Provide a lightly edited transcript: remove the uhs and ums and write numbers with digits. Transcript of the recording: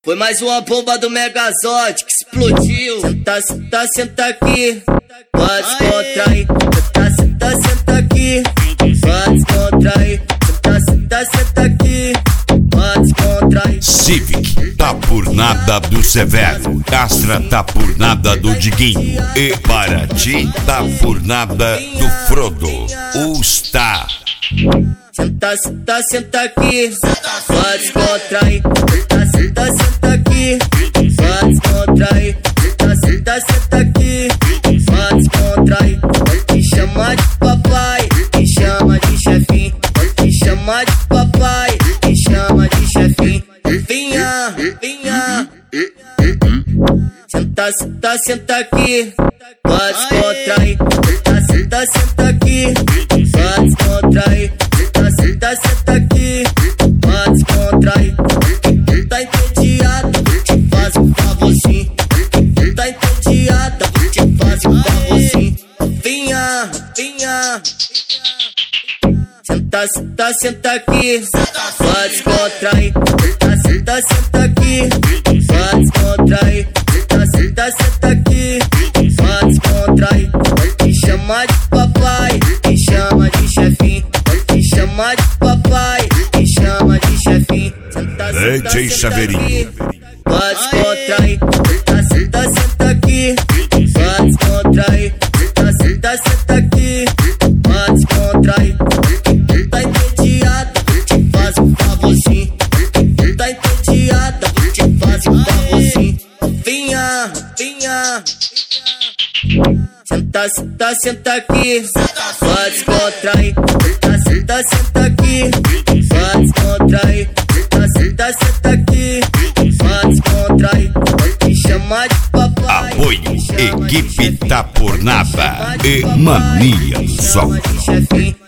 Foi mais uma bomba do Megazord que explodiu. Senta, senta, senta aqui, pode descontrair. Senta, senta, senta aqui, pode descontrair. Senta, senta, senta aqui, pode descontrair. Civic tá por nada do Severo, Astra tá por nada do Diguinho e Paraty tá por nada do Frodo. O Star. Senta, senta, senta aqui, pode descontrair. Senta, senta, senta aqui, pode descontrair. Senta, senta, senta aqui, pode descontrair. Me chama de papai, me chama de chefinho. Me chama de papai, me chama de chefinho. Vinha, vinha. Senta, senta, senta aqui, pode descontrair. Senta, senta, senta aqui, pode descontrair. Senta, senta, senta aqui, pode descontrair. Tá entediada, te faz um favorzinho. Tá entediada, te faz um favorzinho. Vinha, vinha. Senta, senta, senta aqui, pode descontrair. Senta, senta, senta aqui, pode descontrair. Senta, senta, senta aqui, pode descontrair. Me chama de papai, me chama de chefinho. Me chama de papai, me chama de chefinho. Senta, senta, DJ senta Chaveirinho. aqui, pode descontrair. Senta, senta, senta aqui, pode descontrair. Senta, senta, senta aqui, pode descontrair. Tá entediada, te faz um favorzinho. Tá entediada, te faz um favorzinho. Vinha, vinha. Senta, senta, senta aqui, pode descontrair. Senta, senta, senta aqui, pode descontrair. Senta, senta, senta aqui, pode descontrair. Me chama de papai. Apoio, equipe tá por nada e Mania do Som. Me chama de chefinho.